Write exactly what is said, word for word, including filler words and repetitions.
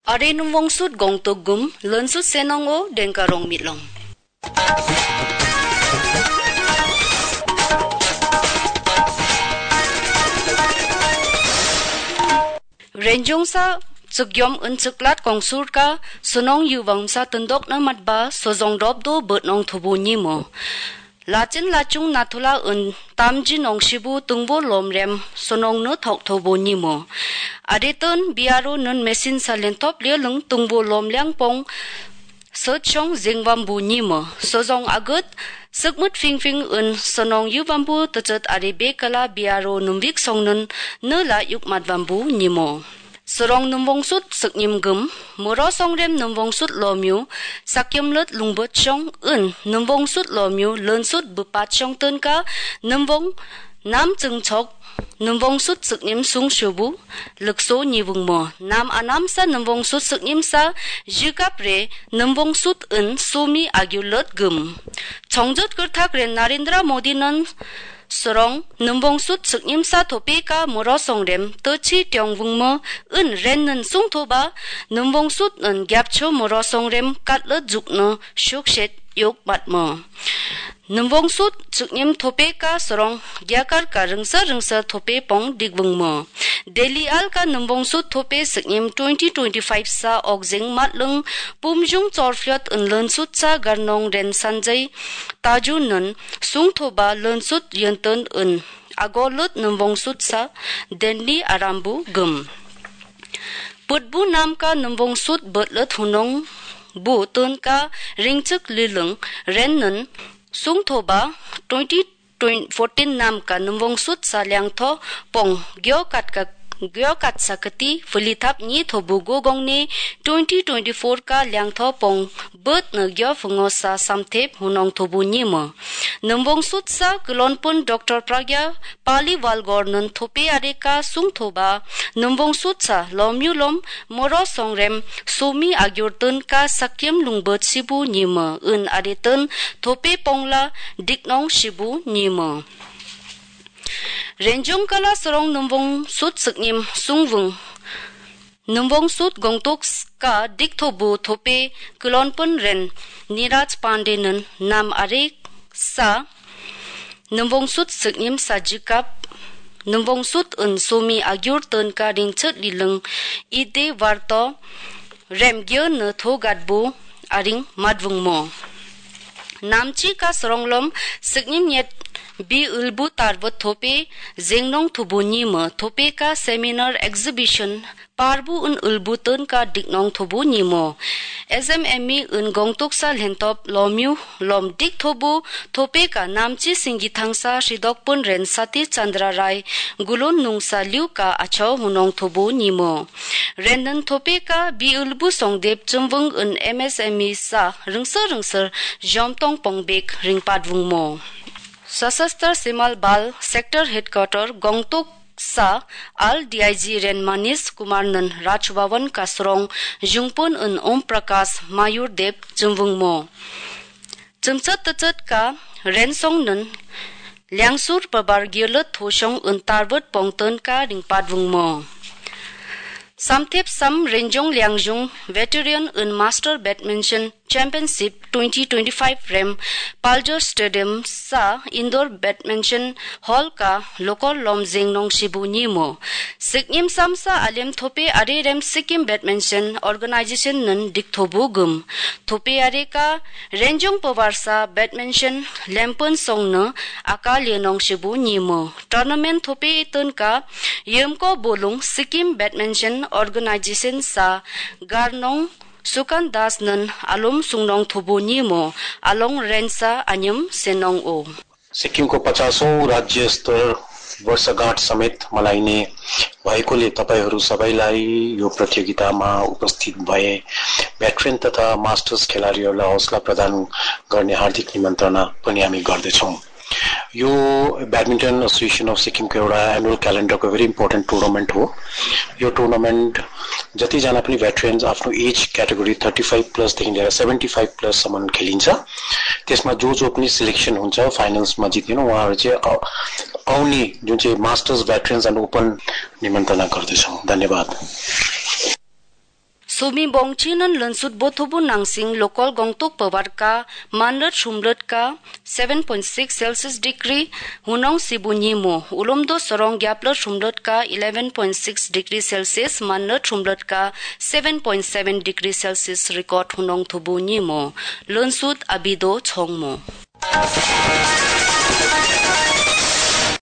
Are nung wong sut gong to gum, lön sut senong o den ka rong mit long. Renjong sa tsugyom un tsuklat kong sur ka sunong yu wang sa tundok na matba so zong rob do bet nong thubu ni mo. Lachin lachung natula un tamji nong shibu tungbo lom rem sunong no thok thubu ni mo. Aditon biaro nun mesin sa lentop lia lung tungbo lom liang pong sot chong zingwam bu ni mo. So zong agut Sukmut fing fing un sonong yu bambu tachat aribe kala biaro numbik song nun nela yuk mat bambu nimo. Sorong numbong sut suknim gum, moro song rem numbong sut lomyu, sakyam lut lungbot chong un numbong sut lomyu lön sut bupat chong tun ka numbong nam chung chok numbong sut suknim sung shubu lukso nivung mo nam anam sa numbong sut suknim sa jikap re numbong sut un sumi agyulut gum chongjot kurthak re Narendra Modi nan sorong numbong sut suknim sa thope ka moro songrem to chi tyong vung mo un ren nan sung thoba numbong sut un gyap cho moro songrem kat le juk no shuk shet yok mat mo numbong sut suknim thope ka sorong gyakar ka rungsa rungsa thope pong digvung mo Delhi al ka numbong sut thope suknim twenty twenty-five sa okjing matlung pumjung chorfyot un lön sut sa garnong ren sanjay tajun nun sung thoba lön sut yentun un agolut numbong sut sa denli arambu gum putbu nam ka numbong sut botlut hunong bu tun ka ringchuk lilung ren nun sung thoba twenty fourteen nam ka numbong sut sa liang tho pong gyo kat ka gyo kat sakati fulithap ni thobu go gong ne twenty twenty-four ka liang tho pong bet na gyo fungo sa samthep hunong thobu ni mo numbong sut sa kulonpun Doctor Pragya Paliwal gornon thope are ka sung thoba numbong sut sa lomyu lom moro songrem sumi agyortun ka sakyam lungbot sibu ni mo un aretun thope pongla diknong sibu ni mo Renjong kala sorong numbong sut suknim sungvung numbong sut gongtok ka dikthobu thope kulonpun ren Niraj Pandey nun nam are sa numbong sut suknim sa jikap numbong sut un sumi agyur tun ka ringchet lilung ide warto remgyo na thogatbu aring madvung mo namchi ka soronglom suknim yet bi ulbu tarbot thope zengnong thubuni ma thope ka seminar exhibition parbu un ulbu ton ka diknong thubuni mo smme un gongtok sa lentop lomyu lom dik thobu thope ka namchi singi thangsa shidokpun ren sati chandra rai gulon nungsa liu ka acho hunong thobu nimo renan thope ka bi ulbu songdep chumwung un msme sa rungsa rungsa jomtong pongbek ringpadwung mo Sasastra Simal Bal Sector Headquarter Gongtok sa Al D I G Ren Manish Kumar nan Rajbavan Kasrong Jungpun un Om Prakash Mayur Dev Chumwung mo Chumchat tachat ka Ren Song nan Liangsur Pabar Gyulut Thoshong un Tarbut Pongton ka Ringpadwung mo Samthep Sam Renjong Liangjung Veteran un Master Badminton Championship twenty twenty-five Rem Paljor Stadium sa Indoor Badminton Hall ka Lokol Lom Zengnong Shibu Nimo Sikkim Samsa Alem Thope Are Rem Sikkim Badminton Organization nun Dikthobu Gum Thope Are ka Renjong Pawarsa Badminton Lempun Song na Aka Lenong Shibu Nimo Tournament Thope Tun ka Yemko Bolung Sikkim Badminton Organization sa Garnong Sukan Das nan alum sungnong thubu ni mo along rensa anyam senong o सिक्किमको पचासौं राज्य स्तर वर्षगाँठ समेत मनाइने भएकोले तपाईहरू सबैलाई यो प्रतियोगितामा उपस्थित भए भेटरेन तथा मास्टर्स खेलाडीहरूलाई हौसला प्रदान गर्ने हार्दिक निमन्त्रणा पनि हामी गर्दछौं यो ब्याडमिन्टन एसोसिएसन अफ सिक्किमको एउटा एनुअल क्यालेन्डरको भेरी इम्पोर्टेन्ट टुर्नामेन्ट हो यो टुर्नामेन्ट जति जना पनि भेटरेन्स आफ्नो एज क्याटेगोरी thirty-five प्लस देखि लिएर seventy-five प्लस सम्म खेलिन्छ त्यसमा जो जो पनि सिलेक्सन हुन्छ फाइनल्समा जित्दिनु उहाँहरु चाहिँ आउने जुन चाहिँ मास्टर्स भेटरेन्स एन्ड ओपन निमन्त्रणा गर्दछौं धन्यवाद Sumi bongchinan lensut bothubu nangsing lokal gongtok pawarka manlet shumletka seven point six Celsius degree hunong sibunyimu ulomdo sorong gyapler shumletka eleven point six degree Celsius manlet shumletka seven point seven degree Celsius record hunong thubunyimu lensut abido chongmo